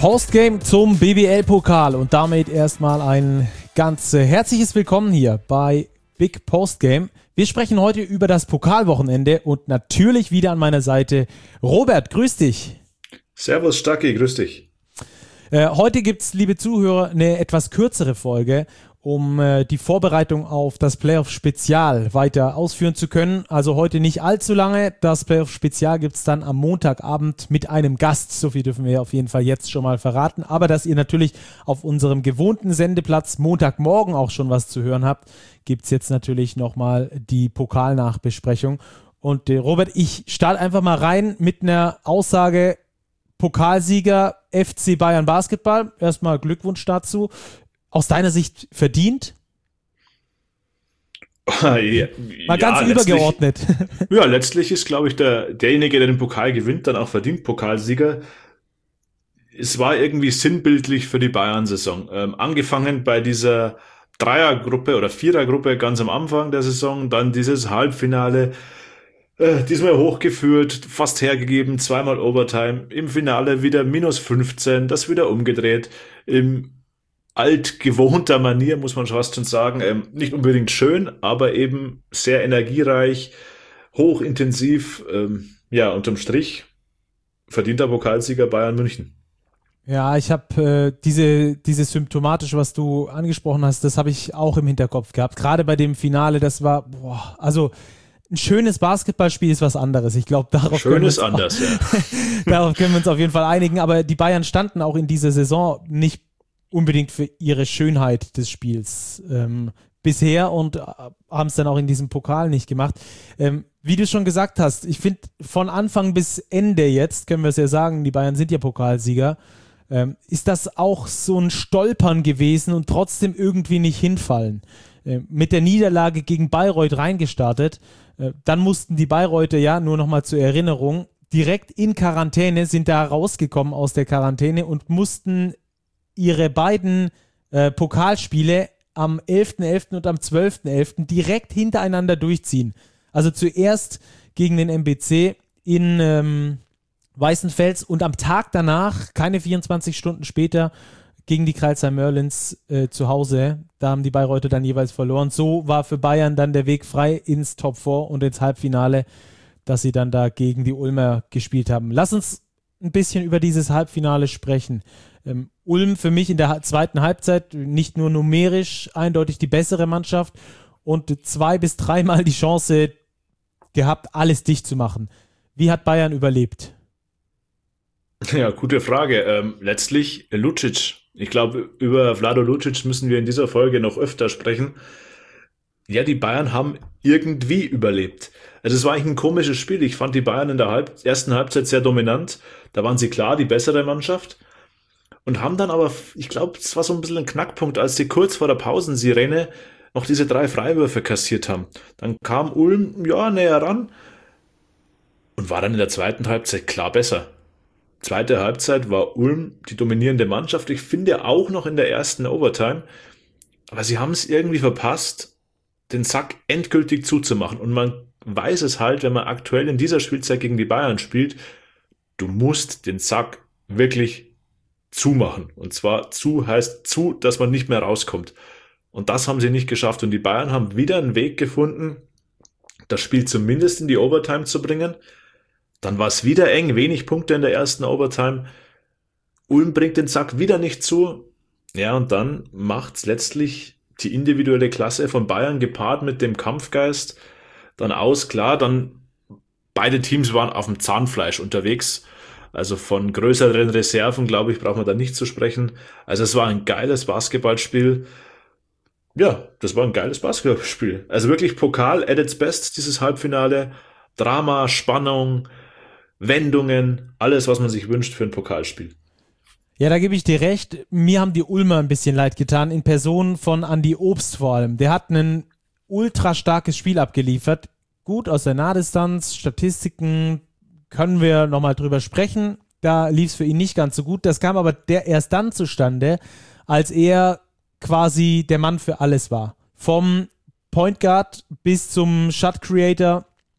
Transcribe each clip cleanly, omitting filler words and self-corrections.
Postgame zum BBL-Pokal und damit erstmal ein ganz herzliches Willkommen hier bei Big Postgame. Wir sprechen heute über das Pokalwochenende und natürlich wieder an meiner Seite Robert, grüß dich. Servus Stacki, grüß dich. Heute gibt es, liebe Zuhörer, eine etwas kürzere Folge, um die Vorbereitung auf das Playoff-Spezial weiter ausführen zu können. Also heute nicht allzu lange. Das Playoff-Spezial gibt es dann am Montagabend mit einem Gast. So viel dürfen wir auf jeden Fall jetzt schon mal verraten. Aber dass ihr natürlich auf unserem gewohnten Sendeplatz Montagmorgen auch schon was zu hören habt, gibt es jetzt natürlich nochmal die Pokalnachbesprechung. Und Robert, ich starte einfach mal rein mit einer Aussage: Pokalsieger FC Bayern Basketball. Erstmal Glückwunsch dazu. Aus deiner Sicht verdient? Mal ganz übergeordnet. Ja, letztlich ist, glaube ich, derjenige, der den Pokal gewinnt, dann auch verdient Pokalsieger. Es war irgendwie sinnbildlich für die Bayern-Saison. Angefangen bei dieser Dreiergruppe oder Vierergruppe ganz am Anfang der Saison, dann dieses Halbfinale, diesmal hochgeführt, fast hergegeben, zweimal Overtime, im Finale wieder minus 15, das wieder umgedreht, im altgewohnter Manier, muss man fast schon sagen. Nicht unbedingt schön, aber eben sehr energiereich, hochintensiv. Unterm Strich verdienter Pokalsieger Bayern München. Ja, ich habe diese symptomatische, was du angesprochen hast, das habe ich auch im Hinterkopf gehabt. Gerade bei dem Finale, das war, also ein schönes Basketballspiel ist was anderes. Ich glaube, darauf können wir uns auf jeden Fall einigen. Aber die Bayern standen auch in dieser Saison nicht unbedingt für ihre Schönheit des Spiels bisher und haben es dann auch in diesem Pokal nicht gemacht. Wie du schon gesagt hast, ich finde von Anfang bis Ende jetzt, können wir es ja sagen, die Bayern sind ja Pokalsieger, ist das auch so ein Stolpern gewesen und trotzdem irgendwie nicht hinfallen. Mit der Niederlage gegen Bayreuth reingestartet, dann mussten die Bayreuther, ja, nur nochmal zur Erinnerung, direkt in Quarantäne, sind da rausgekommen aus der Quarantäne und mussten ihre beiden Pokalspiele am 11.11. und am 12.11. direkt hintereinander durchziehen. Also zuerst gegen den MBC in Weißenfels und am Tag danach, keine 24 Stunden später, gegen die Crailsheim Merlins zu Hause. Da haben die Bayreuther dann jeweils verloren. So war für Bayern dann der Weg frei ins Top 4 und ins Halbfinale, dass sie dann da gegen die Ulmer gespielt haben. Lass uns ein bisschen über dieses Halbfinale sprechen. Ulm für mich in der zweiten Halbzeit nicht nur numerisch eindeutig die bessere Mannschaft und 2- bis 3-mal die Chance gehabt, alles dicht zu machen. Wie hat Bayern überlebt? Ja, gute Frage. Letztlich Lucic. Ich glaube, über Vlado Lucic müssen wir in dieser Folge noch öfter sprechen. Ja, die Bayern haben irgendwie überlebt. Also es war eigentlich ein komisches Spiel. Ich fand die Bayern in der ersten Halbzeit sehr dominant. Da waren sie klar die bessere Mannschaft. Und haben dann aber, ich glaube, es war so ein bisschen ein Knackpunkt, als sie kurz vor der Pausensirene noch diese 3 Freiwürfe kassiert haben. Dann kam Ulm, näher ran und war dann in der zweiten Halbzeit klar besser. Zweite Halbzeit war Ulm die dominierende Mannschaft. Ich finde auch noch in der ersten Overtime. Aber sie haben es irgendwie verpasst, den Sack endgültig zuzumachen. Und man weiß es halt, wenn man aktuell in dieser Spielzeit gegen die Bayern spielt, du musst den Sack wirklich zumachen. Und zwar zu heißt zu, dass man nicht mehr rauskommt. Und das haben sie nicht geschafft. Und die Bayern haben wieder einen Weg gefunden, das Spiel zumindest in die Overtime zu bringen. Dann war es wieder eng, wenig Punkte in der ersten Overtime. Ulm bringt den Sack wieder nicht zu. Ja, und dann macht's letztlich die individuelle Klasse von Bayern gepaart mit dem Kampfgeist dann aus. Klar, dann beide Teams waren auf dem Zahnfleisch unterwegs. Also von größeren Reserven, glaube ich, braucht man da nicht zu sprechen. Also es war ein geiles Basketballspiel. Ja, das war ein geiles Basketballspiel. Also wirklich Pokal at its best, dieses Halbfinale. Drama, Spannung, Wendungen, alles, was man sich wünscht für ein Pokalspiel. Ja, da gebe ich dir recht. Mir haben die Ulmer ein bisschen leid getan, in Person von Andi Obst vor allem. Der hat ein ultra starkes Spiel abgeliefert. Gut aus der Nahdistanz, Statistiken, können wir nochmal drüber sprechen. Da lief es für ihn nicht ganz so gut. Das kam aber erst dann zustande, als er quasi der Mann für alles war. Vom Point Guard bis zum Shot Creator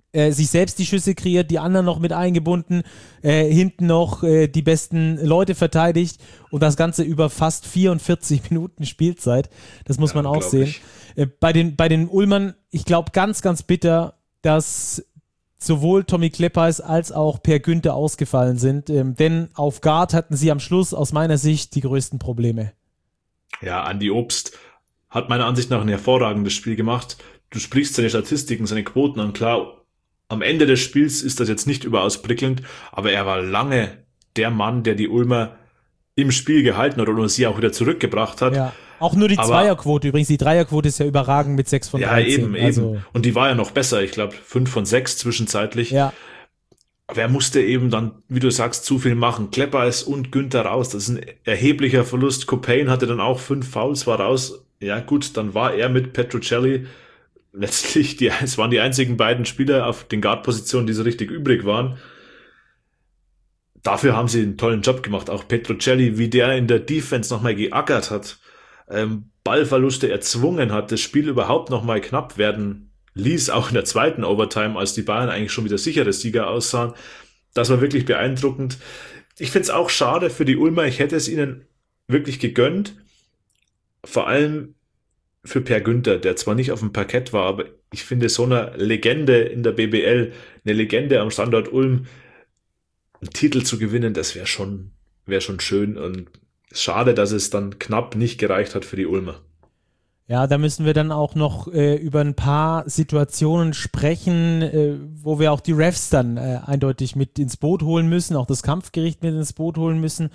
sich selbst die Schüsse kreiert, die anderen noch mit eingebunden, hinten noch die besten Leute verteidigt und das Ganze über fast 44 Minuten Spielzeit. Das muss man auch sehen. Bei den Ulmern, ich glaube ganz, ganz bitter, dass sowohl Tommy Kleppeis als auch Per Günther ausgefallen sind, denn auf Guard hatten sie am Schluss aus meiner Sicht die größten Probleme. Ja, Andi Obst hat meiner Ansicht nach ein hervorragendes Spiel gemacht. Du sprichst seine Statistiken, seine Quoten an, klar, am Ende des Spiels ist das jetzt nicht überaus prickelnd, aber er war lange der Mann, der die Ulmer im Spiel gehalten hat oder sie auch wieder zurückgebracht hat. Ja, auch nur die Zweierquote übrigens. Die Dreierquote ist ja überragend mit 6 von 13. Ja, eben. Und die war ja noch besser. Ich glaube, 5 von 6 zwischenzeitlich. Ja. Aber er musste eben dann, wie du sagst, zu viel machen. Kleppeis und Günther raus. Das ist ein erheblicher Verlust. Copain hatte dann auch 5 Fouls, war raus. Ja gut, dann war er mit Petruccelli letztlich, es waren die einzigen beiden Spieler auf den Guard-Positionen, die so richtig übrig waren. Dafür haben sie einen tollen Job gemacht. Auch Petruccelli, wie der in der Defense nochmal geackert hat, Ballverluste erzwungen hat, das Spiel überhaupt nochmal knapp werden ließ, auch in der zweiten Overtime, als die Bayern eigentlich schon wieder sichere Sieger aussahen. Das war wirklich beeindruckend. Ich finde es auch schade für die Ulmer. Ich hätte es ihnen wirklich gegönnt. Vor allem für Per Günther, der zwar nicht auf dem Parkett war, aber ich finde, so eine Legende in der BBL, eine Legende am Standort Ulm, einen Titel zu gewinnen, das wäre schon schön und schade, dass es dann knapp nicht gereicht hat für die Ulmer. Ja, da müssen wir dann auch noch über ein paar Situationen sprechen, wo wir auch die Refs dann eindeutig mit ins Boot holen müssen, auch das Kampfgericht mit ins Boot holen müssen.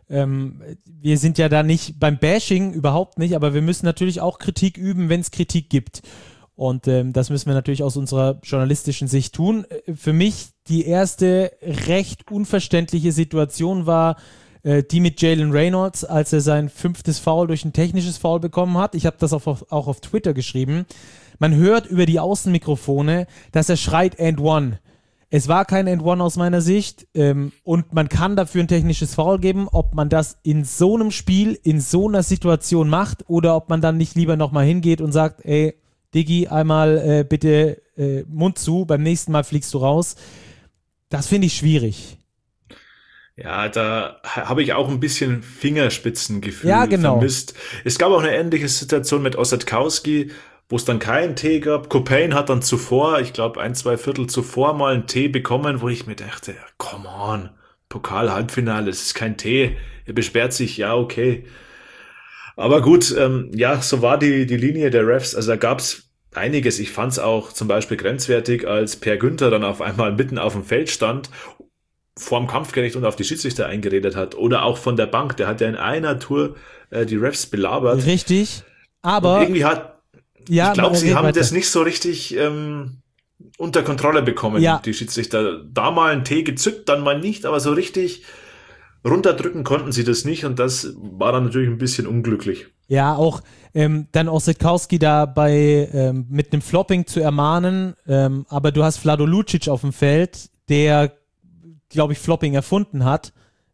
Wir sind ja da nicht beim Bashing, überhaupt nicht, aber wir müssen natürlich auch Kritik üben, wenn es Kritik gibt. Und das müssen wir natürlich aus unserer journalistischen Sicht tun. Für mich die erste recht unverständliche Situation war die mit Jalen Reynolds, als er sein 5. Foul durch ein technisches Foul bekommen hat. Ich habe das auch auf Twitter geschrieben. Man hört über die Außenmikrofone, dass er schreit "and one". Es war kein "and one" aus meiner Sicht und man kann dafür ein technisches Foul geben. Ob man das in so einem Spiel, in so einer Situation macht oder ob man dann nicht lieber nochmal hingeht und sagt, ey, Diggi, einmal bitte Mund zu, beim nächsten Mal fliegst du raus. Das finde ich schwierig. Ja, da habe ich auch ein bisschen Fingerspitzengefühl vermisst. Es gab auch eine ähnliche Situation mit Ossetkowski, wo es dann keinen Tee gab. Copain hat dann zuvor, ich glaube 1-2 Viertel zuvor mal einen Tee bekommen, wo ich mir dachte, come on, Pokal-Halbfinale, es ist kein Tee. Er beschwert sich, ja, okay. Aber gut, so war die Linie der Refs. Also da gab's einiges. Ich fand's auch zum Beispiel grenzwertig, als Per Günther dann auf einmal mitten auf dem Feld stand, vorm Kampfgericht und auf die Schiedsrichter eingeredet hat. Oder auch von der Bank, der hat ja in einer Tour die Refs belabert. Richtig, aber... Und irgendwie ich glaube, sie haben das nicht so richtig unter Kontrolle bekommen, die Schiedsrichter. Da mal einen Tee gezückt, dann mal nicht, aber so richtig runterdrücken konnten sie das nicht und das war dann natürlich ein bisschen unglücklich. Ja, auch dann Ossetkowski dabei mit einem Flopping zu ermahnen, aber du hast Vlado Lucic auf dem Feld, der, glaube ich, Flopping erfunden hat,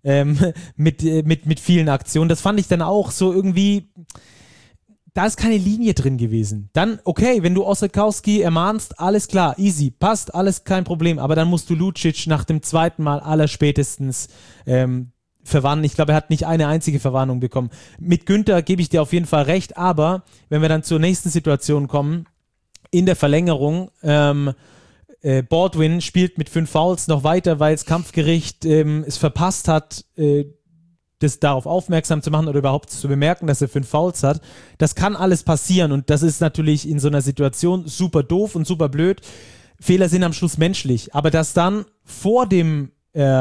mit vielen Aktionen. Das fand ich dann auch so irgendwie, da ist keine Linie drin gewesen. Dann, okay, wenn du Ossetkowski ermahnst, alles klar, easy, passt, alles kein Problem, aber dann musst du Lucic nach dem zweiten Mal allerspätestens verwarnen. Ich glaube, er hat nicht eine einzige Verwarnung bekommen. Mit Günther gebe ich dir auf jeden Fall recht, aber wenn wir dann zur nächsten Situation kommen, in der Verlängerung, Baldwin spielt mit 5 Fouls noch weiter, weil das Kampfgericht es verpasst hat, das darauf aufmerksam zu machen oder überhaupt zu bemerken, dass er 5 Fouls hat. Das kann alles passieren und das ist natürlich in so einer Situation super doof und super blöd. Fehler sind am Schluss menschlich, aber dass dann vor dem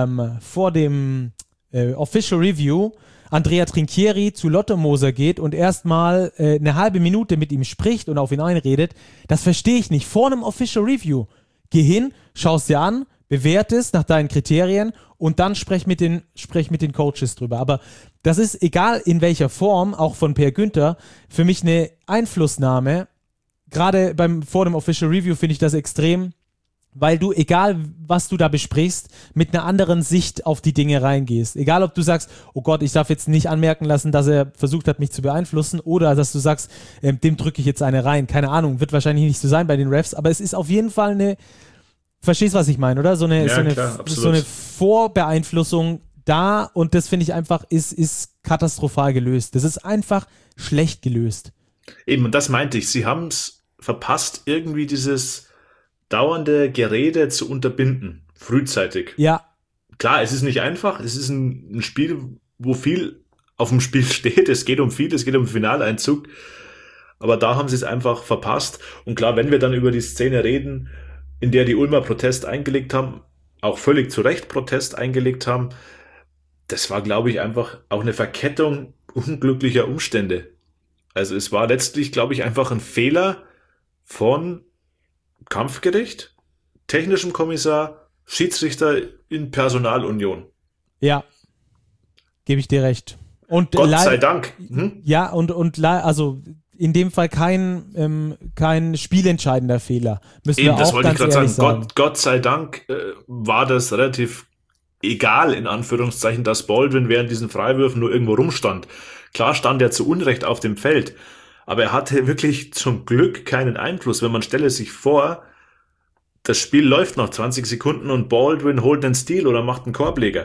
Official Review Andrea Trinchieri zu Lotte Moser geht und erstmal eine halbe Minute mit ihm spricht und auf ihn einredet, das verstehe ich nicht. Vor einem Official Review. Geh hin, schau es dir an, bewerte es nach deinen Kriterien und dann sprech mit den Coaches drüber. Aber das ist, egal in welcher Form, auch von Per Günther, für mich eine Einflussnahme. Gerade vor dem Official Review finde ich das extrem, weil du, egal was du da besprichst, mit einer anderen Sicht auf die Dinge reingehst. Egal, ob du sagst, oh Gott, ich darf jetzt nicht anmerken lassen, dass er versucht hat, mich zu beeinflussen, oder dass du sagst, dem drücke ich jetzt eine rein. Keine Ahnung, wird wahrscheinlich nicht so sein bei den Refs, aber es ist auf jeden Fall Verstehst, was ich meine, oder? Ja, klar, absolut. So eine Vorbeeinflussung da, und das finde ich einfach, ist katastrophal gelöst. Das ist einfach schlecht gelöst. Eben, und das meinte ich. Sie haben es verpasst, irgendwie dieses dauernde Gerede zu unterbinden, frühzeitig. Ja, Klar, es ist nicht einfach. Es ist ein Spiel, wo viel auf dem Spiel steht. Es geht um viel, es geht um den Finaleinzug. Aber da haben sie es einfach verpasst. Und klar, wenn wir dann über die Szene reden, in der die Ulmer Protest eingelegt haben, auch völlig zu Recht Protest eingelegt haben, das war, glaube ich, einfach auch eine Verkettung unglücklicher Umstände. Also es war letztlich, glaube ich, einfach ein Fehler von Kampfgericht, technischem Kommissar, Schiedsrichter in Personalunion. ja, gebe ich dir recht. Und Gott sei Dank. Ja, also in dem Fall kein spielentscheidender Fehler. Müssen Eben, wir das auch wollte ich ganz gerade ehrlich sagen. Gott sei Dank war das relativ egal, in Anführungszeichen, dass Baldwin während diesen Freiwürfen nur irgendwo rumstand. Klar stand er zu Unrecht auf dem Feld, aber er hatte wirklich zum Glück keinen Einfluss. Wenn man stelle sich vor, das Spiel läuft noch 20 Sekunden und Baldwin holt einen Steal oder macht einen Korbleger.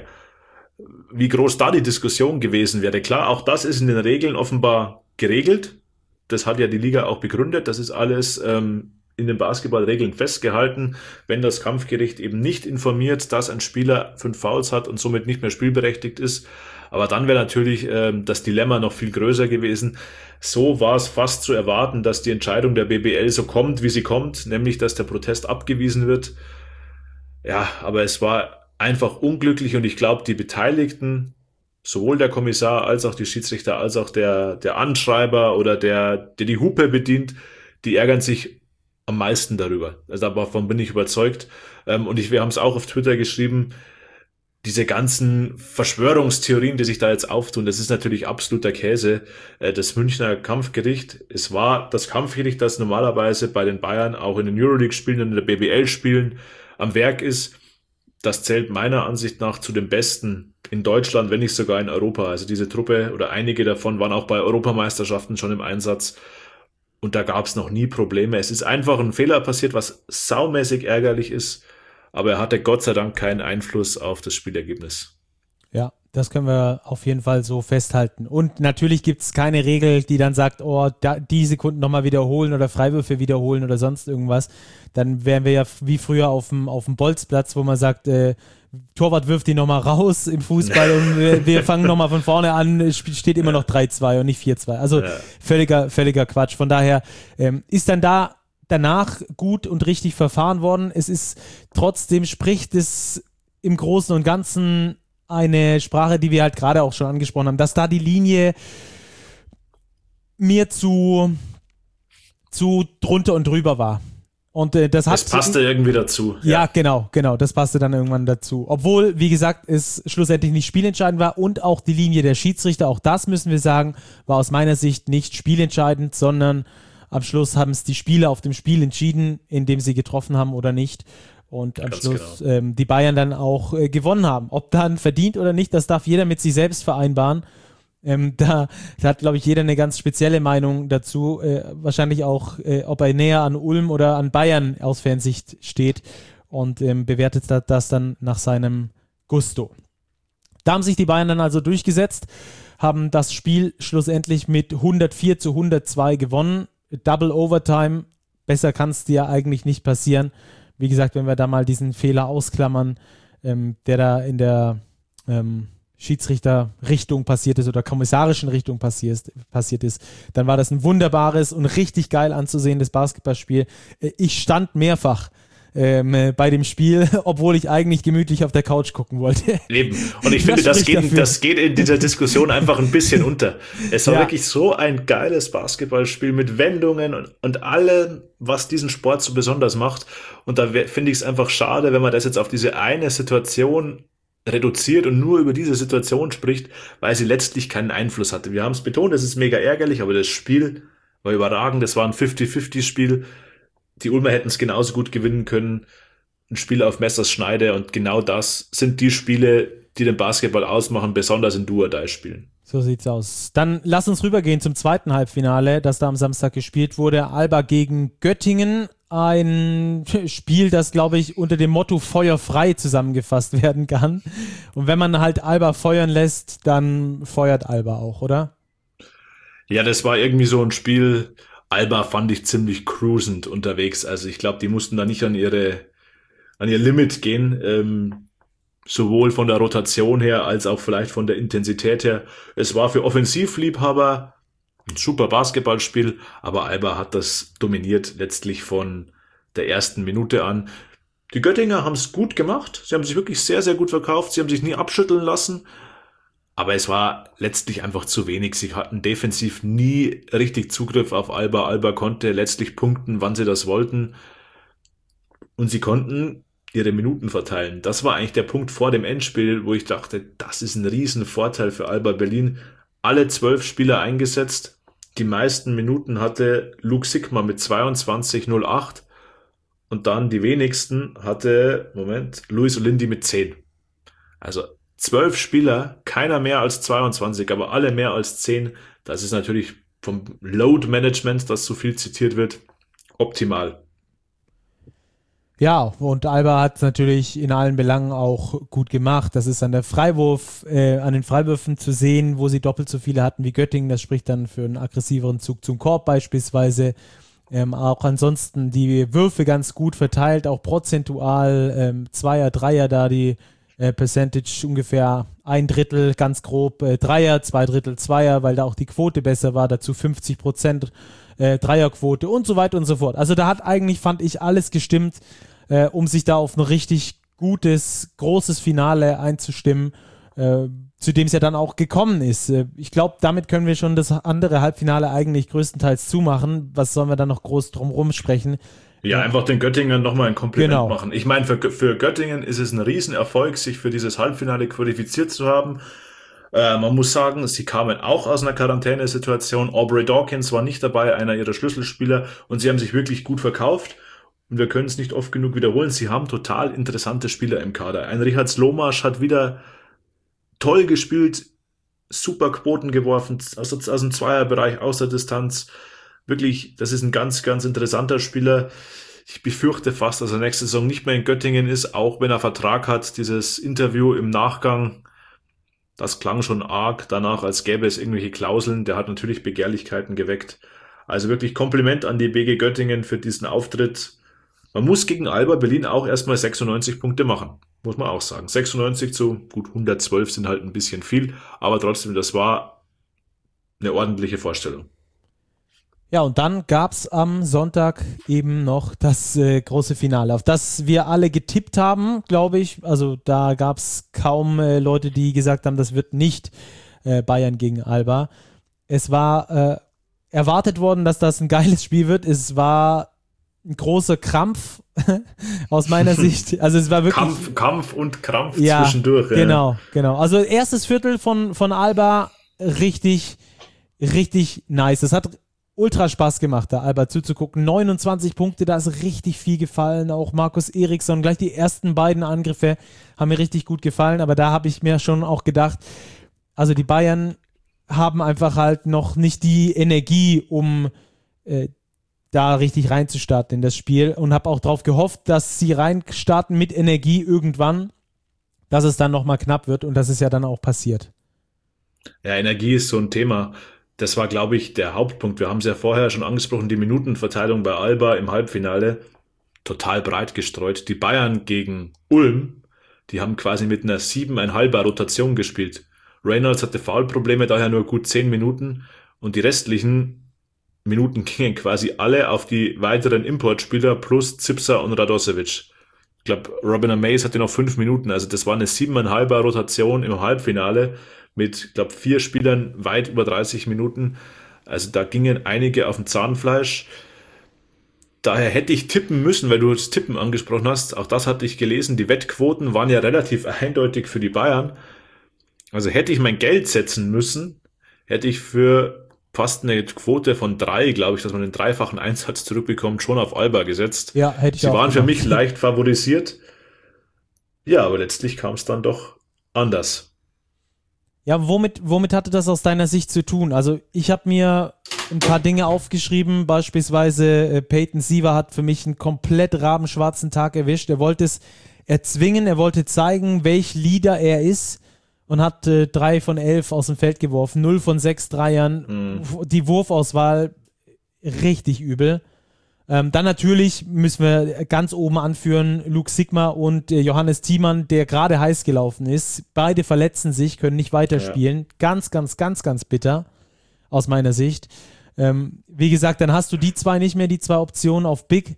Wie groß da die Diskussion gewesen wäre. Klar, auch das ist in den Regeln offenbar geregelt. Das hat ja die Liga auch begründet. Das ist alles in den Basketballregeln festgehalten. Wenn das Kampfgericht eben nicht informiert, dass ein Spieler 5 Fouls hat und somit nicht mehr spielberechtigt ist. Aber dann wäre natürlich das Dilemma noch viel größer gewesen. So war es fast zu erwarten, dass die Entscheidung der BBL so kommt, wie sie kommt, nämlich dass der Protest abgewiesen wird. Ja, aber es war einfach unglücklich und ich glaube, die Beteiligten, sowohl der Kommissar als auch die Schiedsrichter, als auch der Anschreiber oder der die Hupe bedient, die ärgern sich am meisten darüber. Also davon bin ich überzeugt. Und wir haben es auch auf Twitter geschrieben, diese ganzen Verschwörungstheorien, die sich da jetzt auftun, das ist natürlich absoluter Käse. Das Münchner Kampfgericht, es war das Kampfgericht, das normalerweise bei den Bayern auch in den Euroleague-Spielen und in der BBL-Spielen am Werk ist. Das zählt meiner Ansicht nach zu den Besten in Deutschland, wenn nicht sogar in Europa. Also diese Truppe oder einige davon waren auch bei Europameisterschaften schon im Einsatz. Und da gab es noch nie Probleme. Es ist einfach ein Fehler passiert, was saumäßig ärgerlich ist. Aber er hatte Gott sei Dank keinen Einfluss auf das Spielergebnis. Ja, das können wir auf jeden Fall so festhalten. Und natürlich gibt es keine Regel, die dann sagt, die Sekunden nochmal wiederholen oder Freiwürfe wiederholen oder sonst irgendwas. Dann wären wir ja wie früher auf dem Bolzplatz, wo man sagt, Torwart wirft ihn nochmal raus im Fußball und wir fangen nochmal von vorne an, es steht immer noch 3-2 und nicht 4-2. Also völliger Quatsch. Von daher ist dann danach gut und richtig verfahren worden. Es ist trotzdem, spricht es im Großen und Ganzen eine Sprache, die wir halt gerade auch schon angesprochen haben, dass da die Linie mir zu drunter und drüber war. Und das passte irgendwie dazu. Ja, genau, das passte dann irgendwann dazu. Obwohl, wie gesagt, es schlussendlich nicht spielentscheidend war und auch die Linie der Schiedsrichter, auch das müssen wir sagen, war aus meiner Sicht nicht spielentscheidend, sondern am Schluss haben es die Spieler auf dem Spiel entschieden, indem sie getroffen haben oder nicht. Und am Schluss genau. Die Bayern dann auch gewonnen haben. Ob dann verdient oder nicht, das darf jeder mit sich selbst vereinbaren. Da hat, glaube ich, jeder eine ganz spezielle Meinung dazu. Wahrscheinlich auch, ob er näher an Ulm oder an Bayern aus Fansicht steht und bewertet das dann nach seinem Gusto. Da haben sich die Bayern dann also durchgesetzt, haben das Spiel schlussendlich mit 104-102 gewonnen. Double Overtime, besser kann es dir eigentlich nicht passieren. Wie gesagt, wenn wir da mal diesen Fehler ausklammern, der da in der Schiedsrichterrichtung passiert ist oder kommissarischen Richtung passiert ist, dann war das ein wunderbares und richtig geil anzusehendes Basketballspiel. Ich stand mehrfach bei dem Spiel, obwohl ich eigentlich gemütlich auf der Couch gucken wollte. Eben. Und ich finde, das geht in dieser Diskussion einfach ein bisschen unter. Es war wirklich so ein geiles Basketballspiel mit Wendungen und allem, was diesen Sport so besonders macht. Und da finde ich es einfach schade, wenn man das jetzt auf diese eine Situation reduziert und nur über diese Situation spricht, weil sie letztlich keinen Einfluss hatte. Wir haben es betont, es ist mega ärgerlich, aber das Spiel war überragend. Das war ein 50-50-Spiel. Die Ulmer hätten es genauso gut gewinnen können. Ein Spiel auf Messers Schneide und genau das sind die Spiele, die den Basketball ausmachen, besonders in Do-or-Die-Spielen. So sieht's aus. Dann lass uns rübergehen zum zweiten Halbfinale, das da am Samstag gespielt wurde. Alba gegen Göttingen. Ein Spiel, das, glaube ich, unter dem Motto Feuer frei zusammengefasst werden kann. Und wenn man halt Alba feuern lässt, dann feuert Alba auch, oder? Ja, das war irgendwie so ein Spiel. Alba fand ich ziemlich cruisend unterwegs. Also ich glaube, die mussten da nicht an ihr Limit gehen. Sowohl von der Rotation her als auch vielleicht von der Intensität her. Es war für Offensivliebhaber ein super Basketballspiel, aber Alba hat das dominiert letztlich von der ersten Minute an. Die Göttinger haben es gut gemacht. Sie haben sich wirklich sehr, sehr gut verkauft. Sie haben sich nie abschütteln lassen. Aber es war letztlich einfach zu wenig. Sie hatten defensiv nie richtig Zugriff auf Alba. Alba konnte letztlich punkten, wann sie das wollten. Und sie konnten ihre Minuten verteilen. Das war eigentlich der Punkt vor dem Endspiel, wo ich dachte, das ist ein Riesenvorteil für Alba Berlin. Alle 12 Spieler eingesetzt. Die meisten Minuten hatte Luke Sigma mit 22,08 und dann die wenigsten hatte, Luis Olindi mit 10. Also 12 Spieler, keiner mehr als 22, aber alle mehr als 10. Das ist natürlich vom Load Management, das so viel zitiert wird, optimal. Ja, und Alba hat es natürlich in allen Belangen auch gut gemacht. Das ist an den Freiwürfen zu sehen, wo sie doppelt so viele hatten wie Göttingen. Das spricht dann für einen aggressiveren Zug zum Korb beispielsweise. Auch ansonsten die Würfe ganz gut verteilt, auch prozentual. Zweier, Dreier da, die Percentage ungefähr 1/3, ganz grob. Dreier, 2/3, Zweier, weil da auch die Quote besser war. Dazu 50% Dreierquote und so weiter und so fort. Also da hat eigentlich, fand ich, alles gestimmt, um sich da auf ein richtig gutes, großes Finale einzustimmen, zu dem es ja dann auch gekommen ist. Ich glaube, damit können wir schon das andere Halbfinale eigentlich größtenteils zumachen. Was sollen wir dann noch groß drumherum sprechen? Ja, einfach den Göttingern nochmal ein Kompliment Genau. machen. Ich meine, für Göttingen ist es ein Riesenerfolg, sich für dieses Halbfinale qualifiziert zu haben. Man muss sagen, sie kamen auch aus einer Quarantänesituation. Aubrey Dawkins war nicht dabei, einer ihrer Schlüsselspieler, und sie haben sich wirklich gut verkauft. Und wir können es nicht oft genug wiederholen. Sie haben total interessante Spieler im Kader. Ein Richard Slomasch hat wieder toll gespielt, super Quoten geworfen, aus dem Zweierbereich, aus der Distanz. Wirklich, das ist ein ganz, ganz interessanter Spieler. Ich befürchte fast, dass er nächste Saison nicht mehr in Göttingen ist, auch wenn er Vertrag hat. Dieses Interview im Nachgang, das klang schon arg danach, als gäbe es irgendwelche Klauseln. Der hat natürlich Begehrlichkeiten geweckt. Also wirklich Kompliment an die BG Göttingen für diesen Auftritt. Man muss gegen Alba Berlin auch erstmal 96 Punkte machen, muss man auch sagen. 96 zu gut 112 sind halt ein bisschen viel, aber trotzdem, das war eine ordentliche Vorstellung. Ja, und dann gab es am Sonntag eben noch das große Finale, auf das wir alle getippt haben, glaube ich. Also da gab es kaum Leute, die gesagt haben, das wird nicht Bayern gegen Alba. Es war erwartet worden, dass das ein geiles Spiel wird. Es war ein großer Krampf aus meiner Sicht. Also es war wirklich Kampf und Krampf ja, zwischendurch. Genau. Also erstes Viertel von Alba richtig nice. Das hat ultra Spaß gemacht, da Alba zuzugucken. 29 Punkte, da ist richtig viel gefallen. Auch Markus Eriksson, gleich die ersten beiden Angriffe haben mir richtig gut gefallen. Aber da habe ich mir schon auch gedacht, also die Bayern haben einfach halt noch nicht die Energie, um da richtig reinzustarten in das Spiel. Und habe auch darauf gehofft, dass sie reinstarten mit Energie irgendwann, dass es dann nochmal knapp wird. Und das ist ja dann auch passiert. Ja, Energie ist so ein Thema. Das war, glaube ich, der Hauptpunkt. Wir haben es ja vorher schon angesprochen, die Minutenverteilung bei Alba im Halbfinale. Total breit gestreut. Die Bayern gegen Ulm, die haben quasi mit einer 7,5er Rotation gespielt. Reynolds hatte Foulprobleme, daher nur gut 10 Minuten. Und die restlichen Minuten gingen quasi alle auf die weiteren Importspieler plus Zipser und Radosevic. Ich glaube, Robin Amaze hatte noch 5 Minuten. Also das war eine 7,5er Rotation im Halbfinale mit, glaube 4 Spielern weit über 30 Minuten. Also da gingen einige auf dem Zahnfleisch. Daher hätte ich tippen müssen, weil du das Tippen angesprochen hast. Auch das hatte ich gelesen. Die Wettquoten waren ja relativ eindeutig für die Bayern. Also hätte ich mein Geld setzen müssen, hätte ich für fast eine Quote von 3, glaube ich, dass man den dreifachen Einsatz zurückbekommt, schon auf Alba gesetzt. Ja, hätte ich Sie auch waren gemacht. für mich leicht favorisiert. Ja, aber letztlich kam es dann doch anders. Ja, womit hatte das aus deiner Sicht zu tun? Also ich habe mir ein paar Dinge aufgeschrieben, beispielsweise Peyton Siever hat für mich einen komplett rabenschwarzen Tag erwischt. Er wollte es erzwingen, er wollte zeigen, welch Leader er ist und hat 3 von 11 aus dem Feld geworfen, 0 von 6 Dreiern, die Wurfauswahl richtig übel. Dann natürlich müssen wir ganz oben anführen, Luke Sigma und Johannes Thiemann, der gerade heiß gelaufen ist. Beide verletzen sich, können nicht weiterspielen. Ja. Ganz, ganz, ganz, ganz bitter aus meiner Sicht. Wie gesagt, dann hast du die zwei nicht mehr, die zwei Optionen auf Big.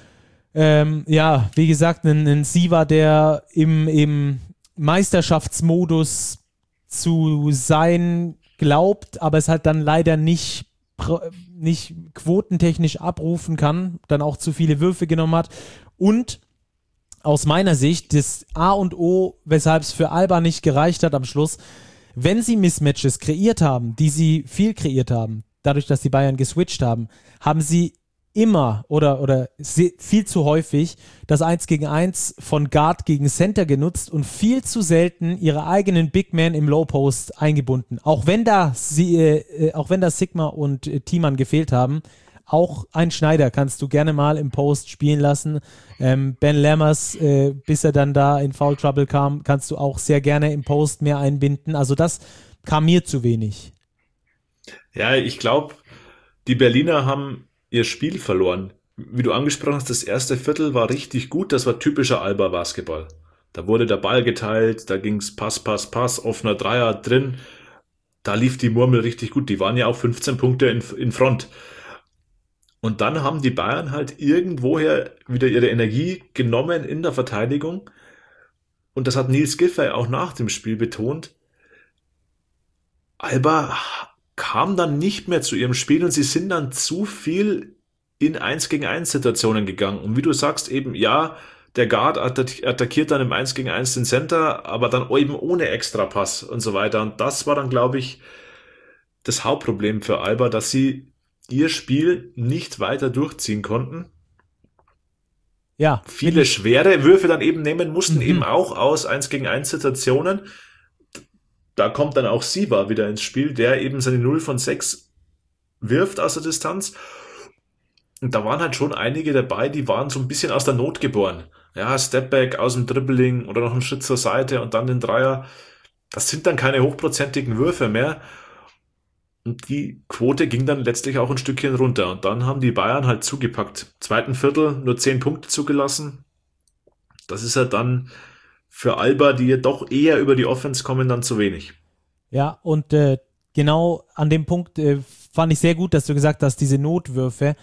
Wie gesagt, ein Siva, der im Meisterschaftsmodus zu sein glaubt, aber es halt dann leider nicht quotentechnisch abrufen kann, dann auch zu viele Würfe genommen hat und aus meiner Sicht das A und O, weshalb es für Alba nicht gereicht hat am Schluss, wenn sie Mismatches kreiert haben, die sie viel kreiert haben, dadurch, dass die Bayern geswitcht haben, haben sie immer oder viel zu häufig das 1 gegen 1 von Guard gegen Center genutzt und viel zu selten ihre eigenen Big Men im Low Post eingebunden. Auch wenn da Sigma und Thiemann gefehlt haben, auch ein Schneider kannst du gerne mal im Post spielen lassen. Ben Lammers, bis er dann da in Foul Trouble kam, kannst du auch sehr gerne im Post mehr einbinden. Also das kam mir zu wenig. Ja, ich glaube, die Berliner haben ihr Spiel verloren. Wie du angesprochen hast, das erste Viertel war richtig gut, das war typischer Alba-Basketball. Da wurde der Ball geteilt, da ging's Pass, offener Dreier drin, da lief die Murmel richtig gut, die waren ja auch 15 Punkte in Front. Und dann haben die Bayern halt irgendwoher wieder ihre Energie genommen in der Verteidigung und das hat Nils Giffey auch nach dem Spiel betont. Alba kam dann nicht mehr zu ihrem Spiel und sie sind dann zu viel in 1 gegen 1 Situationen gegangen. Und wie du sagst eben, ja, der Guard attackiert dann im 1 gegen 1 den Center, aber dann eben ohne Extrapass und so weiter. Und das war dann, glaube ich, das Hauptproblem für Alba, dass sie ihr Spiel nicht weiter durchziehen konnten. Ja. Viele schwere Würfe dann eben nehmen mussten, eben auch aus 1 gegen 1 Situationen. Da kommt dann auch Siva wieder ins Spiel, der eben seine 0 von 6 wirft aus der Distanz. Und da waren halt schon einige dabei, die waren so ein bisschen aus der Not geboren. Ja, Stepback aus dem Dribbling oder noch einen Schritt zur Seite und dann den Dreier. Das sind dann keine hochprozentigen Würfe mehr. Und die Quote ging dann letztlich auch ein Stückchen runter. Und dann haben die Bayern halt zugepackt. Zweiten Viertel nur 10 Punkte zugelassen. Das ist halt dann für Alba, die ja doch eher über die Offense kommen, dann zu wenig. Ja, und genau an dem Punkt fand ich sehr gut, dass du gesagt hast, diese Notwürfe.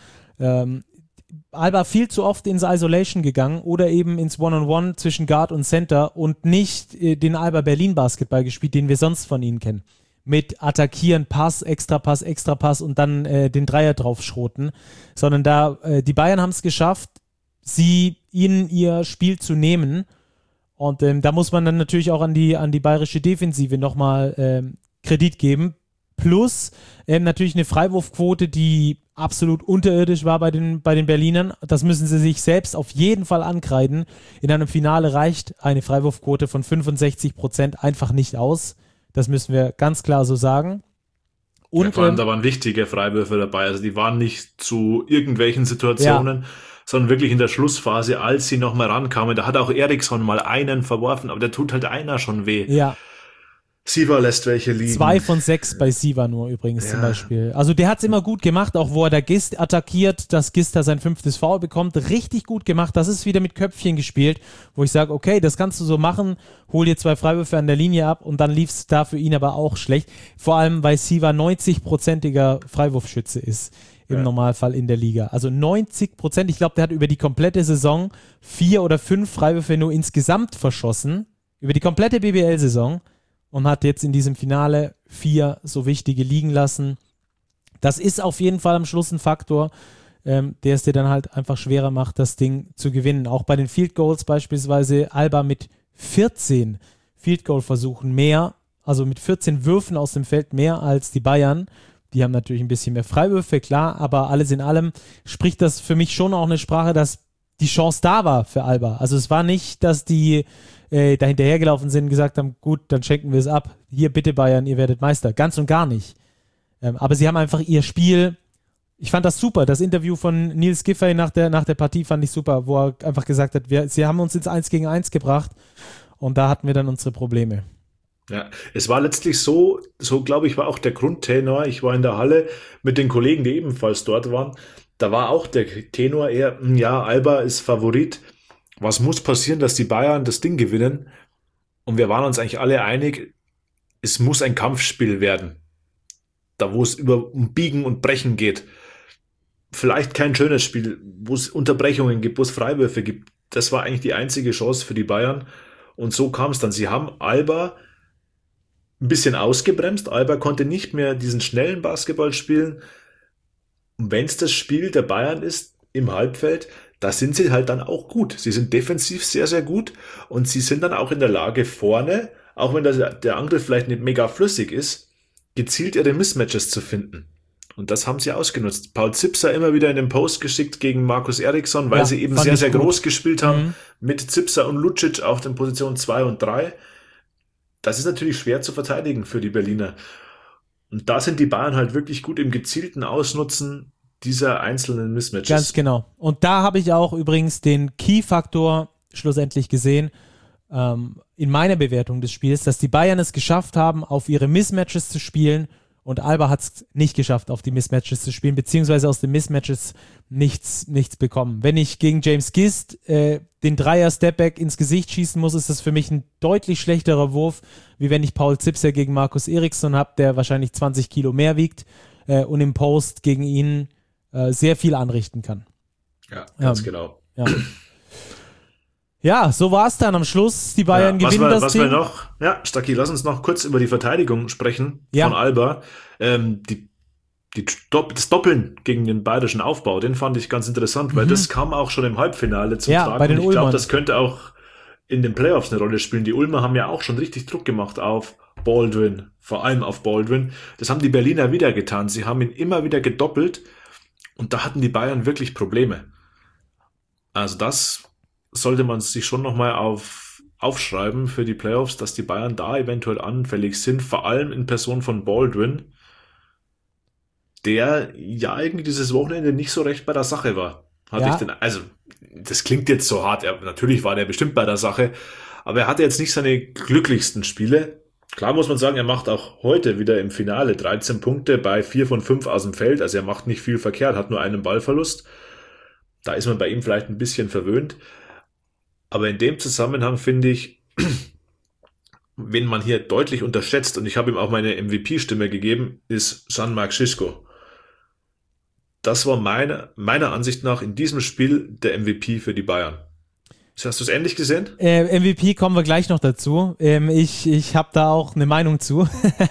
Alba viel zu oft ins Isolation gegangen oder eben ins One-on-One zwischen Guard und Center und nicht den Alba Berlin Basketball gespielt, den wir sonst von ihnen kennen. Mit Attackieren, Pass, Extrapass und dann den Dreier draufschroten. Sondern die Bayern haben es geschafft, ihnen ihr Spiel zu nehmen. Und da muss man dann natürlich auch an die bayerische Defensive nochmal Kredit geben. Plus natürlich eine Freiwurfquote, die absolut unterirdisch war bei den Berlinern. Das müssen sie sich selbst auf jeden Fall ankreiden. In einem Finale reicht eine Freiwurfquote von 65% einfach nicht aus. Das müssen wir ganz klar so sagen. Und ja, vor allem, da waren wichtige Freiwürfe dabei. Also die waren nicht zu irgendwelchen Situationen, sondern wirklich in der Schlussphase, als sie nochmal rankamen. Da hat auch Eriksson mal einen verworfen, aber der tut halt einer schon weh. Ja. Siva lässt welche liegen. 2 von 6 bei Siva nur übrigens zum Beispiel. Also der hat es immer gut gemacht, auch wo er da Gist attackiert, dass Gist da sein 5. Foul bekommt. Richtig gut gemacht. Das ist wieder mit Köpfchen gespielt, wo ich sage, okay, das kannst du so machen, hol dir 2 Freiwürfe an der Linie ab und dann lief es da für ihn aber auch schlecht. Vor allem, weil Siva 90%iger Freiwurfschütze ist im Normalfall in der Liga. Also 90%. Ich glaube, der hat über die komplette Saison 4 oder 5 Freiwürfe nur insgesamt verschossen. Über die komplette BBL-Saison. Und hat jetzt in diesem Finale 4 so wichtige liegen lassen. Das ist auf jeden Fall am Schluss ein Faktor, der es dir dann halt einfach schwerer macht, das Ding zu gewinnen. Auch bei den Field Goals beispielsweise Alba mit 14 Field Goal Versuchen mehr, also mit 14 Würfen aus dem Feld mehr als die Bayern. Die haben natürlich ein bisschen mehr Freiwürfe, klar, aber alles in allem spricht das für mich schon auch eine Sprache, dass die Chance da war für Alba. Also es war nicht, dass die da hinterhergelaufen sind und gesagt haben, gut, dann schenken wir es ab. Hier bitte Bayern, ihr werdet Meister. Ganz und gar nicht. Aber sie haben einfach ihr Spiel, ich fand das super, das Interview von Nils Giffey nach der Partie fand ich super, wo er einfach gesagt hat, sie haben uns ins 1 gegen 1 gebracht und da hatten wir dann unsere Probleme. Ja, es war letztlich so glaube ich, war auch der Grundtenor. Ich war in der Halle mit den Kollegen, die ebenfalls dort waren. Da war auch der Tenor eher, ja, Alba ist Favorit. Was muss passieren, dass die Bayern das Ding gewinnen? Und wir waren uns eigentlich alle einig, es muss ein Kampfspiel werden. Da, wo es um Biegen und Brechen geht. Vielleicht kein schönes Spiel, wo es Unterbrechungen gibt, wo es Freiwürfe gibt. Das war eigentlich die einzige Chance für die Bayern. Und so kam es dann. Sie haben Alba ein bisschen ausgebremst. Alba konnte nicht mehr diesen schnellen Basketball spielen. Und wenn es das Spiel der Bayern ist im Halbfeld, da sind sie halt dann auch gut. Sie sind defensiv sehr, sehr gut und sie sind dann auch in der Lage vorne, auch wenn der Angriff vielleicht nicht mega flüssig ist, gezielt ihre Mismatches zu finden. Und das haben sie ausgenutzt. Paul Zipser immer wieder in den Post geschickt gegen Markus Eriksson, weil sie eben sehr, sehr groß gespielt haben, mit Zipser und Lucic auf den Positionen 2 und 3. Das ist natürlich schwer zu verteidigen für die Berliner. Und da sind die Bayern halt wirklich gut im gezielten Ausnutzen dieser einzelnen Mismatches. Ganz genau. Und da habe ich auch übrigens den Key-Faktor schlussendlich gesehen, in meiner Bewertung des Spiels, dass die Bayern es geschafft haben, auf ihre Mismatches zu spielen und Alba hat es nicht geschafft, auf die Mismatches zu spielen, beziehungsweise aus den Mismatches nichts bekommen. Wenn ich gegen James Gist den Dreier-Stepback ins Gesicht schießen muss, ist das für mich ein deutlich schlechterer Wurf, wie wenn ich Paul Zipser gegen Markus Eriksson habe, der wahrscheinlich 20 Kilo mehr wiegt und im Post gegen ihn sehr viel anrichten kann. Ja, ganz genau. Ja. Ja, so war es dann am Schluss. Die Bayern gewinnen das Ding. Stacki, lass uns noch kurz über die Verteidigung sprechen von Alba. Das Doppeln gegen den bayerischen Aufbau, den fand ich ganz interessant, weil das kam auch schon im Halbfinale zum Tragen. Bei den und ich glaube, das könnte auch in den Playoffs eine Rolle spielen. Die Ulmer haben ja auch schon richtig Druck gemacht auf Baldwin, vor allem auf Baldwin. Das haben die Berliner wieder getan. Sie haben ihn immer wieder gedoppelt und da hatten die Bayern wirklich Probleme. Also das sollte man sich schon nochmal aufschreiben für die Playoffs, dass die Bayern da eventuell anfällig sind, vor allem in Person von Baldwin, der ja irgendwie dieses Wochenende nicht so recht bei der Sache war. Also das klingt jetzt so hart, natürlich war der bestimmt bei der Sache, aber er hatte jetzt nicht seine glücklichsten Spiele. Klar muss man sagen, er macht auch heute wieder im Finale 13 Punkte bei 4 von 5 aus dem Feld, also er macht nicht viel verkehrt, hat nur einen Ballverlust. Da ist man bei ihm vielleicht ein bisschen verwöhnt. Aber in dem Zusammenhang finde ich, wen man hier deutlich unterschätzt, und ich habe ihm auch meine MVP-Stimme gegeben, ist Jean-Marc Schischko. Das war meiner Ansicht nach in diesem Spiel der MVP für die Bayern. Hast du es ähnlich gesehen? MVP kommen wir gleich noch dazu. Ich habe da auch eine Meinung zu.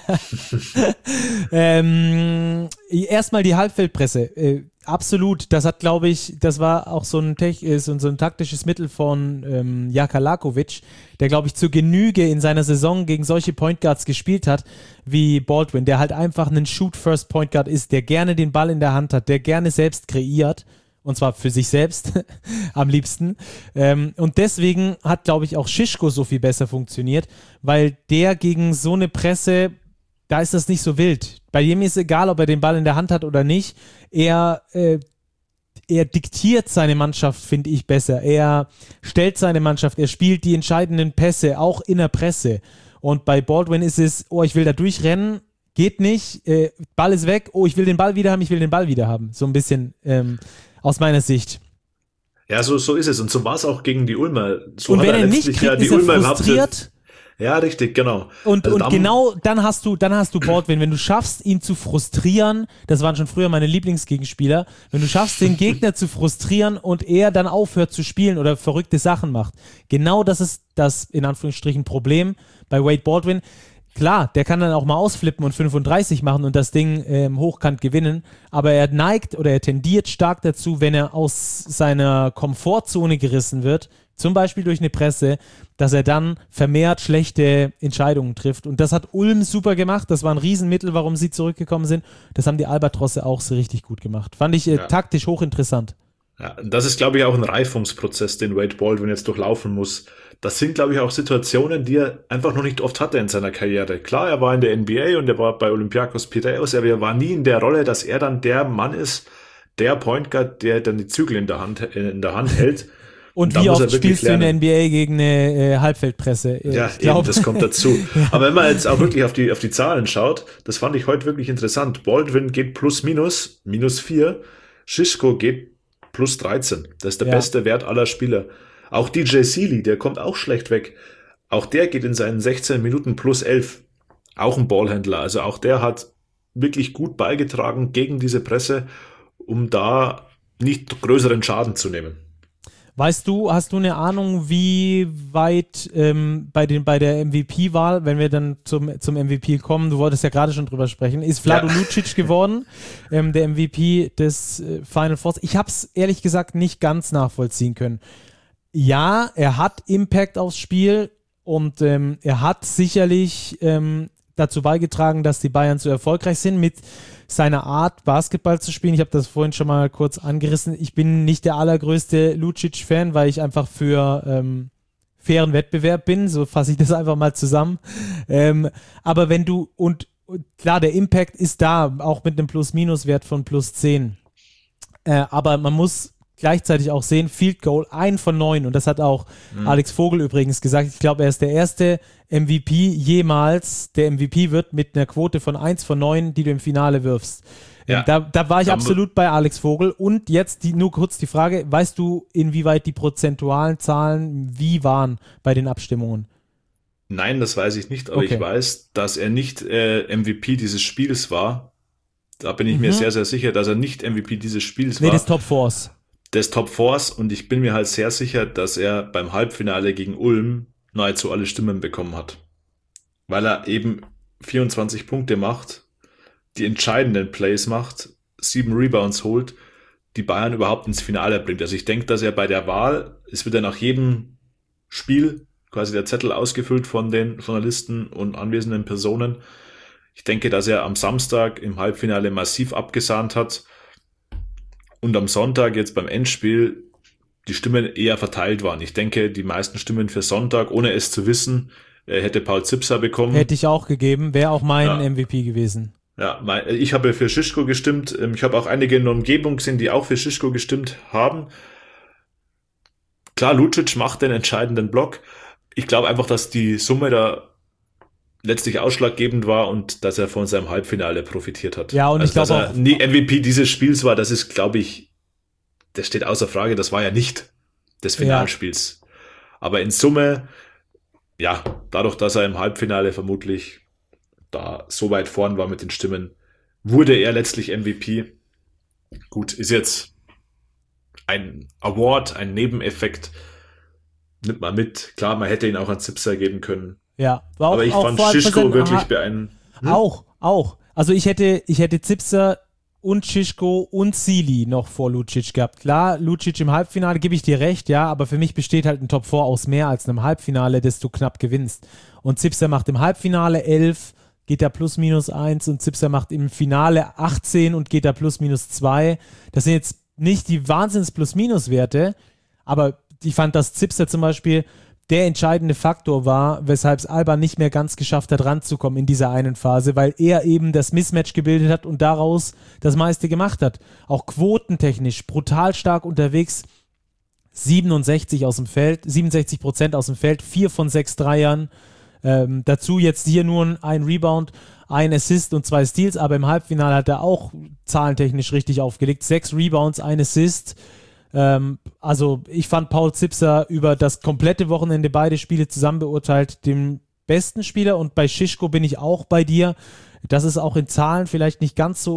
Erstmal die Halbfeldpresse. Absolut, das hat, glaube ich, das war auch so ein taktisches Mittel von Jaka Lakovic, der, glaube ich, zur Genüge in seiner Saison gegen solche Point Guards gespielt hat, wie Baldwin, der halt einfach ein Shoot-First Point Guard ist, der gerne den Ball in der Hand hat, der gerne selbst kreiert, und zwar für sich selbst am liebsten. Und deswegen hat, glaube ich, auch Schischko so viel besser funktioniert, weil der gegen so eine Presse, da ist das nicht so wild. Bei ihm ist egal, ob er den Ball in der Hand hat oder nicht. Er diktiert seine Mannschaft, finde ich, besser. Er stellt seine Mannschaft, er spielt die entscheidenden Pässe, auch in der Presse. Und bei Baldwin ist es, ich will da durchrennen, geht nicht, Ball ist weg, ich will den Ball wieder haben, So ein bisschen aus meiner Sicht. Ja, so ist es. Und so war es auch gegen die Ulmer. So und wenn er nicht kriegt, ist er frustriert. Ja, richtig, genau. Und genau dann hast du Baldwin, wenn du schaffst, ihn zu frustrieren, das waren schon früher meine Lieblingsgegenspieler, wenn du schaffst, den Gegner zu frustrieren und er dann aufhört zu spielen oder verrückte Sachen macht. Genau das ist das, in Anführungsstrichen, Problem bei Wade Baldwin. Klar, der kann dann auch mal ausflippen und 35 machen und das Ding hochkant gewinnen, aber er tendiert stark dazu, wenn er aus seiner Komfortzone gerissen wird, zum Beispiel durch eine Presse, dass er dann vermehrt schlechte Entscheidungen trifft. Und das hat Ulm super gemacht. Das war ein Riesenmittel, warum sie zurückgekommen sind. Das haben die Albatrosse auch so richtig gut gemacht. Fand ich taktisch hochinteressant. Ja, das ist, glaube ich, auch ein Reifungsprozess, den Wade Baldwin jetzt durchlaufen muss. das sind, glaube ich, auch Situationen, die er einfach noch nicht oft hatte in seiner Karriere. Klar, er war in der NBA und er war bei Olympiakos Piräus, aber er war nie in der Rolle, dass er dann der Mann ist, der Point Guard, der dann die Zügel in der Hand hält. Und wie oft spielst du in der NBA gegen eine Halbfeldpresse? Ja, eben, das kommt dazu. Ja. Aber wenn man jetzt auch wirklich auf die Zahlen schaut, das fand ich heute wirklich interessant. Baldwin geht -4, Šiško geht +13. Das ist der beste Wert aller Spieler. Auch DJ Sealy, der kommt auch schlecht weg. Auch der geht in seinen 16 Minuten +11. Auch ein Ballhändler. Also auch der hat wirklich gut beigetragen gegen diese Presse, um da nicht größeren Schaden zu nehmen. Hast du eine Ahnung, wie weit bei der MVP-Wahl, wenn wir dann zum MVP kommen, du wolltest ja gerade schon drüber sprechen, ist Vlado Lucic geworden, der MVP des Final Fours. Ich habe es ehrlich gesagt nicht ganz nachvollziehen können. Ja, er hat Impact aufs Spiel und er hat sicherlich dazu beigetragen, dass die Bayern so erfolgreich sind mit seiner Art, Basketball zu spielen. Ich habe das vorhin schon mal kurz angerissen. Ich bin nicht der allergrößte Lucic-Fan, weil ich einfach für fairen Wettbewerb bin. So fasse ich das einfach mal zusammen. Aber wenn du, und klar, der Impact ist da, auch mit einem Plus-Minus-Wert von +10. Aber man muss gleichzeitig auch sehen, Field Goal 1 von 9 und das hat auch Alex Vogel übrigens gesagt. Ich glaube, er ist der erste MVP jemals, der MVP wird mit einer Quote von 1 von 9, die du im Finale wirfst. Ja, da war ich absolut bei Alex Vogel. Und jetzt nur kurz die Frage, weißt du, inwieweit die prozentualen Zahlen wie waren bei den Abstimmungen? Nein, das weiß ich nicht, aber ich weiß, dass er nicht MVP dieses Spiels war. Da bin ich mir sehr, sehr sicher, dass er nicht MVP dieses Spiels war. Nee, des Top Fours. Des Top Fours, und ich bin mir halt sehr sicher, dass er beim Halbfinale gegen Ulm nahezu alle Stimmen bekommen hat. Weil er eben 24 Punkte macht, die entscheidenden Plays macht, 7 Rebounds holt, die Bayern überhaupt ins Finale bringt. Also ich denke, dass er bei der Wahl, es wird ja nach jedem Spiel quasi der Zettel ausgefüllt von den Journalisten und anwesenden Personen. Ich denke, dass er am Samstag im Halbfinale massiv abgesahnt hat, und am Sonntag jetzt beim Endspiel die Stimmen eher verteilt waren. Ich denke, die meisten Stimmen für Sonntag, ohne es zu wissen, hätte Paul Zipser bekommen. Hätte ich auch gegeben, wäre auch mein MVP gewesen. Ja, ich habe für Šiško gestimmt. Ich habe auch einige in der Umgebung gesehen, die auch für Šiško gestimmt haben. Klar, Lucic macht den entscheidenden Block. Ich glaube einfach, dass die Summe da letztlich ausschlaggebend war und dass er von seinem Halbfinale profitiert hat. Ja, und also, ich glaube dass er nie MVP dieses Spiels war, das ist, glaube ich, das steht außer Frage, das war ja nicht des Finalspiels. Ja. Aber in Summe, ja, dadurch, dass er im Halbfinale vermutlich da so weit vorn war mit den Stimmen, wurde er letztlich MVP. Gut, ist jetzt ein Award, ein Nebeneffekt, nimmt man mit. Klar, man hätte ihn auch an Zipser geben können. Ja, war auch, aber ich fand Šiško wirklich beeindruckend. Auch. Also ich hätte Zipser und Šiško und Sealy noch vor Lucic gehabt. Klar, Lucic im Halbfinale, gebe ich dir recht, ja, aber für mich besteht halt ein Top 4 aus mehr als einem Halbfinale, das du knapp gewinnst. Und Zipser macht im Halbfinale 11, geht da +-1 und Zipser macht im Finale 18 und geht da +-2. Das sind jetzt nicht die Wahnsinns-Plus-Minus-Werte, aber ich fand, dass Zipser zum Beispiel der entscheidende Faktor war, weshalb es Alba nicht mehr ganz geschafft hat, ranzukommen in dieser einen Phase, weil er eben das Mismatch gebildet hat und daraus das meiste gemacht hat. Auch quotentechnisch brutal stark unterwegs, 67% aus dem Feld, 4 von 6 Dreiern, dazu jetzt hier nur ein Rebound, ein Assist und 2 Steals, aber im Halbfinale hat er auch zahlentechnisch richtig aufgelegt, 6 Rebounds, ein Assist. Also ich fand Paul Zipser über das komplette Wochenende beide Spiele zusammen beurteilt den besten Spieler, und bei Šiško bin ich auch bei dir. Das ist auch in Zahlen vielleicht nicht ganz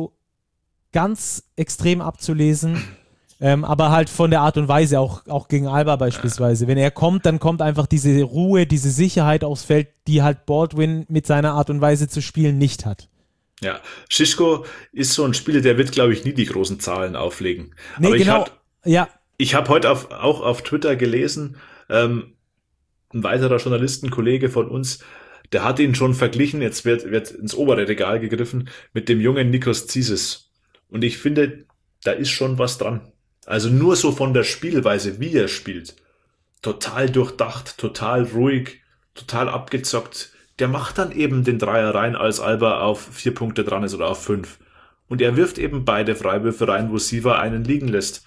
extrem abzulesen, aber halt von der Art und Weise, auch gegen Alba beispielsweise. Wenn er kommt, dann kommt einfach diese Ruhe, diese Sicherheit aufs Feld, die halt Baldwin mit seiner Art und Weise zu spielen nicht hat. Ja, Šiško ist so ein Spieler, der wird, glaube ich, nie die großen Zahlen auflegen. Nee, aber genau. Ich habe heute auch auf Twitter gelesen, ein weiterer Journalistenkollege von uns, der hat ihn schon verglichen, jetzt wird ins obere Regal gegriffen, mit dem jungen Nikos Zisis. Und ich finde, da ist schon was dran. Also nur so von der Spielweise, wie er spielt, total durchdacht, total ruhig, total abgezockt. Der macht dann eben den Dreier rein, als Alba auf 4 Punkte dran ist oder auf 5. Und er wirft eben beide Freiwürfe rein, wo Siva einen liegen lässt.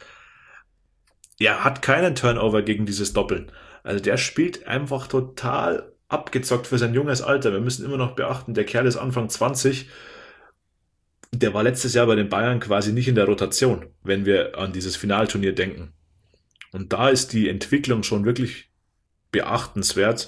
Er hat keinen Turnover gegen dieses Doppeln. Also der spielt einfach total abgezockt für sein junges Alter. Wir müssen immer noch beachten, der Kerl ist Anfang 20. Der war letztes Jahr bei den Bayern quasi nicht in der Rotation, wenn wir an dieses Finalturnier denken. Und da ist die Entwicklung schon wirklich beachtenswert.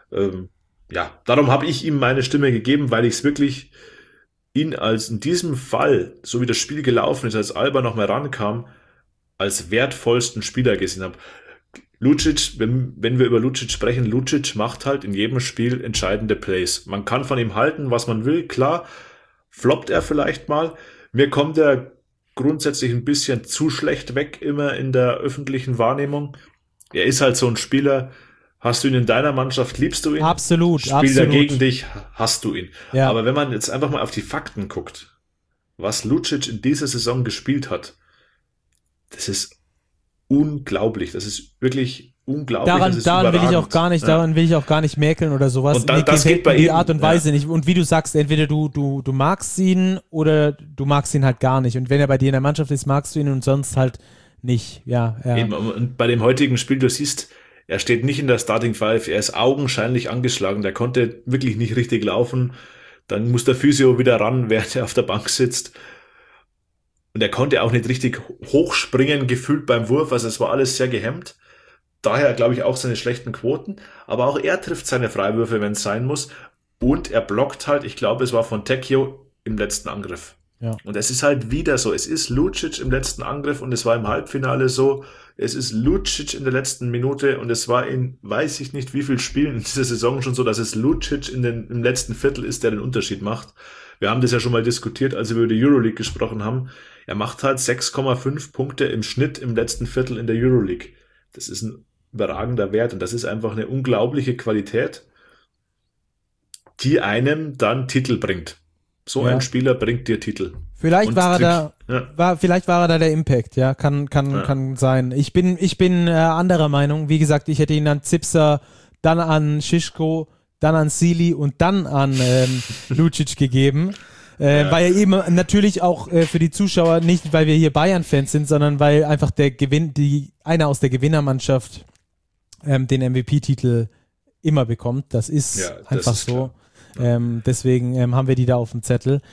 Darum habe ich ihm meine Stimme gegeben, weil ich es wirklich ihn als in diesem Fall, so wie das Spiel gelaufen ist, als Alba noch mal rankam, als wertvollsten Spieler gesehen habe. Lucic, wenn wir über Lucic sprechen, Lucic macht halt in jedem Spiel entscheidende Plays. Man kann von ihm halten, was man will, klar, floppt er vielleicht mal. Mir kommt er grundsätzlich ein bisschen zu schlecht weg, immer in der öffentlichen Wahrnehmung. Er ist halt so ein Spieler, hast du ihn in deiner Mannschaft, liebst du ihn? Absolut, Spielt er gegen dich, hast du ihn. Ja. Aber wenn man jetzt einfach mal auf die Fakten guckt, was Lucic in dieser Saison gespielt hat, das ist unglaublich. Das ist wirklich unglaublich. Daran will ich auch gar nicht mäkeln oder sowas. Und das geht bei ihm. Die Art und Weise nicht. Und wie du sagst, entweder du magst ihn oder du magst ihn halt gar nicht. Und wenn er bei dir in der Mannschaft ist, magst du ihn und sonst halt nicht. Ja. Eben. Und bei dem heutigen Spiel, du siehst, er steht nicht in der Starting Five. Er ist augenscheinlich angeschlagen. Der konnte wirklich nicht richtig laufen. Dann muss der Physio wieder ran, während er auf der Bank sitzt. Und er konnte auch nicht richtig hochspringen, gefühlt beim Wurf. Also es war alles sehr gehemmt. Daher glaube ich auch seine schlechten Quoten. Aber auch er trifft seine Freiwürfe, wenn es sein muss. Und er blockt halt, ich glaube, es war von Tecchio im letzten Angriff. Ja. Und es ist halt wieder so. Es ist Lucic im letzten Angriff und es war im Halbfinale so. Es ist Lucic in der letzten Minute und es war in, weiß ich nicht wie viel Spielen in dieser Saison schon so, dass es Lucic im letzten Viertel ist, der den Unterschied macht. Wir haben das ja schon mal diskutiert, als wir über die Euroleague gesprochen haben. Er macht halt 6,5 Punkte im Schnitt im letzten Viertel in der Euroleague. Das ist ein überragender Wert und das ist einfach eine unglaubliche Qualität, die einem dann Titel bringt. So ein Spieler bringt dir Titel. Vielleicht war er da der Impact, ja, kann sein. Ich bin anderer Meinung. Wie gesagt, ich hätte ihn an Zipser, dann an Šiško, dann an Sealy und dann an Lucic gegeben. Weil er eben natürlich auch für die Zuschauer, nicht weil wir hier Bayern-Fans sind, sondern weil einfach einer aus der Gewinnermannschaft den MVP-Titel immer bekommt. Das ist einfach so. Deswegen haben wir die da auf dem Zettel.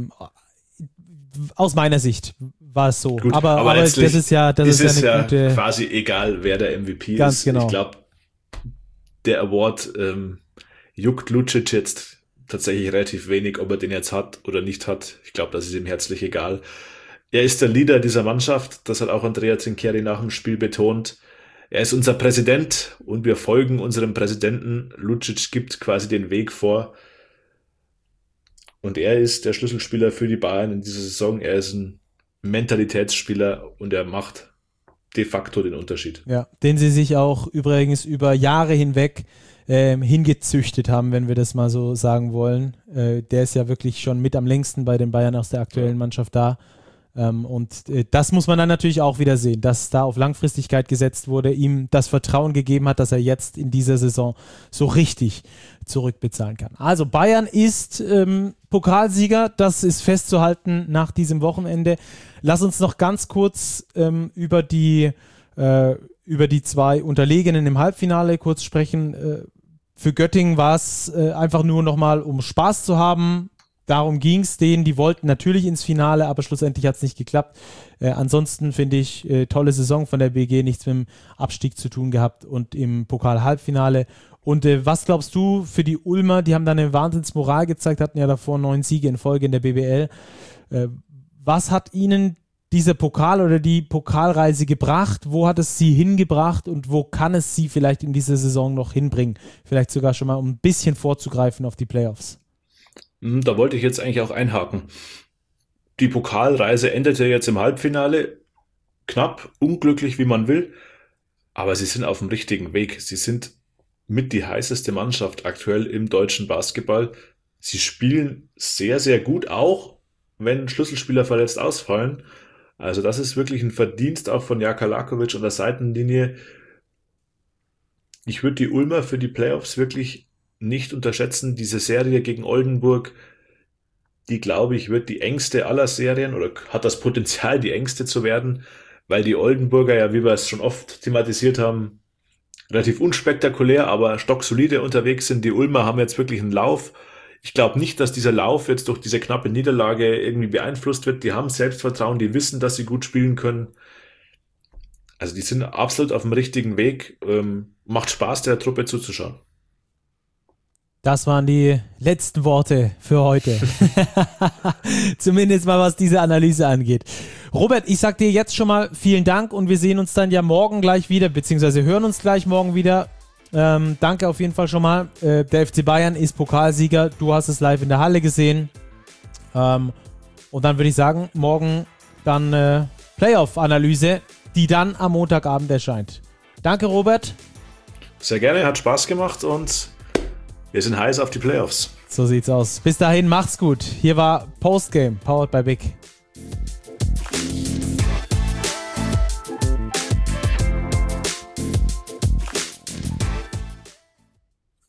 Aus meiner Sicht war es so. Gut, aber das ist ja eine gute, quasi egal, wer der MVP ganz ist. Genau. Ich glaube, der Award juckt Lucic jetzt tatsächlich relativ wenig, ob er den jetzt hat oder nicht hat. Ich glaube, das ist ihm herzlich egal. Er ist der Leader dieser Mannschaft. Das hat auch Andrea Trinchieri nach dem Spiel betont. Er ist unser Präsident und wir folgen unserem Präsidenten. Lucic gibt quasi den Weg vor. Und er ist der Schlüsselspieler für die Bayern in dieser Saison. Er ist ein Mentalitätsspieler und er macht de facto den Unterschied. Ja, den sie sich auch übrigens über Jahre hinweg hingezüchtet haben, wenn wir das mal so sagen wollen. Der ist ja wirklich schon mit am längsten bei den Bayern aus der aktuellen Mannschaft da. Und das muss man dann natürlich auch wieder sehen, dass da auf Langfristigkeit gesetzt wurde, ihm das Vertrauen gegeben hat, dass er jetzt in dieser Saison so richtig zurückbezahlen kann. Also Bayern ist Pokalsieger, das ist festzuhalten nach diesem Wochenende. Lass uns noch ganz kurz über die 2 Unterlegenen im Halbfinale kurz sprechen. Für Göttingen war es einfach nur nochmal, um Spaß zu haben. Darum ging es denen, die wollten natürlich ins Finale, aber schlussendlich hat es nicht geklappt. Ansonsten finde ich, tolle Saison von der BG, nichts mit dem Abstieg zu tun gehabt und im Pokal-Halbfinale. Und was glaubst du für die Ulmer? Die haben da eine Wahnsinnsmoral gezeigt, hatten ja davor 9 Siege in Folge in der BBL. Was hat ihnen dieser Pokal oder die Pokalreise gebracht? Wo hat es sie hingebracht und wo kann es sie vielleicht in dieser Saison noch hinbringen? Vielleicht sogar schon mal, um ein bisschen vorzugreifen auf die Playoffs. Da wollte ich jetzt eigentlich auch einhaken. Die Pokalreise endete jetzt im Halbfinale. Knapp, unglücklich, wie man will. Aber sie sind auf dem richtigen Weg. Sie sind mit die heißeste Mannschaft aktuell im deutschen Basketball. Sie spielen sehr, sehr gut, auch wenn Schlüsselspieler verletzt ausfallen. Also das ist wirklich ein Verdienst auch von Jaka Lakovic an der Seitenlinie. Ich würde die Ulmer für die Playoffs wirklich nicht unterschätzen. Diese Serie gegen Oldenburg, die, glaube ich, wird die engste aller Serien oder hat das Potenzial, die engste zu werden, weil die Oldenburger ja, wie wir es schon oft thematisiert haben, relativ unspektakulär, aber stocksolide unterwegs sind. Die Ulmer haben jetzt wirklich einen Lauf. Ich glaube nicht, dass dieser Lauf jetzt durch diese knappe Niederlage irgendwie beeinflusst wird. Die haben Selbstvertrauen, die wissen, dass sie gut spielen können. Also die sind absolut auf dem richtigen Weg. Macht Spaß, der Truppe zuzuschauen. Das waren die letzten Worte für heute. Zumindest mal, was diese Analyse angeht. Robert, ich sag dir jetzt schon mal vielen Dank und wir sehen uns dann ja morgen gleich wieder, beziehungsweise hören uns gleich morgen wieder. Danke auf jeden Fall schon mal. Der FC Bayern ist Pokalsieger. Du hast es live in der Halle gesehen. Und dann würde ich sagen, morgen dann Playoff-Analyse, die dann am Montagabend erscheint. Danke, Robert. Sehr gerne, hat Spaß gemacht und wir sind heiß auf die Playoffs. So sieht's aus. Bis dahin, macht's gut. Hier war Postgame, powered by Big.